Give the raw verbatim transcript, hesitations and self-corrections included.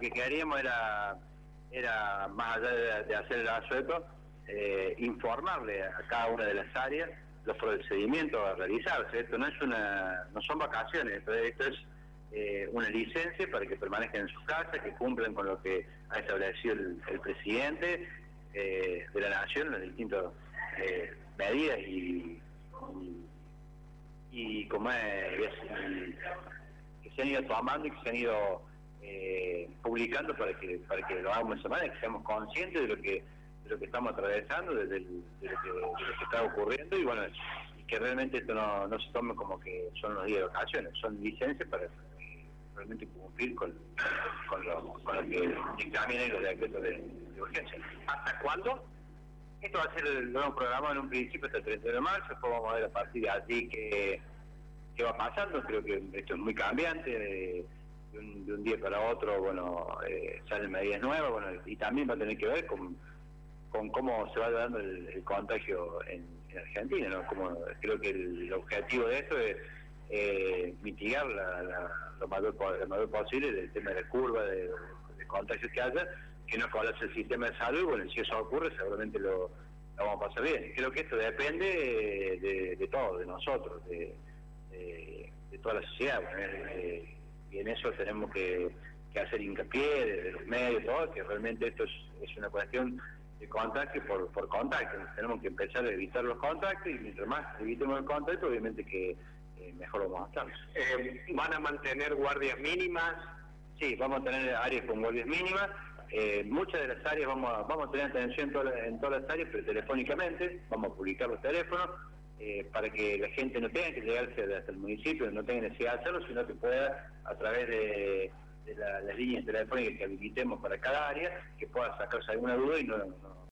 que queríamos era, era más allá de, de hacer el asueto, eh, informarle a cada una de las áreas los procedimientos a realizarse. Esto no es una, no son vacaciones, esto, esto es eh, una licencia para que permanezcan en sus casas, que cumplan con lo que ha establecido el, el presidente eh, de la nación, las distintas eh, medidas y, y, y como es, y, que se han ido tomando y que se han ido eh, publicando para que para que lo hagamos de esa manera, que seamos conscientes de lo que de lo que estamos atravesando, de, de, de, lo, que, de lo que está ocurriendo, y bueno, y que realmente esto no, no se tome como que son los días de vacaciones, son licencias para eh, realmente cumplir con, con, lo, con lo que dictaminan los decretos de, de urgencia. ¿Hasta cuándo? Esto va a ser, lo hemos programado en un principio hasta el treinta de marzo, después vamos a ver a partir de allí que qué va pasando. Creo que esto es muy cambiante, de, de, un, de un día para otro, bueno, eh, salen medidas nuevas, bueno, y también va a tener que ver con, con cómo se va dando el, el contagio en, en Argentina, ¿no? Como, creo que el, el objetivo de esto es eh, mitigar la, la, lo, mayor, lo mayor posible del tema de la curva de, de contagio que haya, que no colapse el sistema de salud. Bueno, si eso ocurre, seguramente lo, lo vamos a pasar bien. Creo que esto depende de, de, de todo, de nosotros, de De, de toda la sociedad, bueno, eh, y en eso tenemos que, que hacer hincapié de los medios, todo, que realmente esto es, es una cuestión de contacto por, por contacto. Tenemos que empezar a evitar los contactos, y mientras más evitemos el contacto, obviamente que eh, mejor vamos a estar. Eh, ¿Van a mantener guardias mínimas? Sí, vamos a tener áreas con guardias mínimas. Eh, muchas de las áreas vamos a, vamos a tener atención en todas, en todas las áreas, pero telefónicamente, vamos a publicar los teléfonos, Eh, para que la gente no tenga que llegarse hasta el municipio, no tenga necesidad de hacerlo, sino que pueda, a través de, de la, las líneas telefónicas que habilitemos para cada área, que pueda sacarse alguna duda y no, no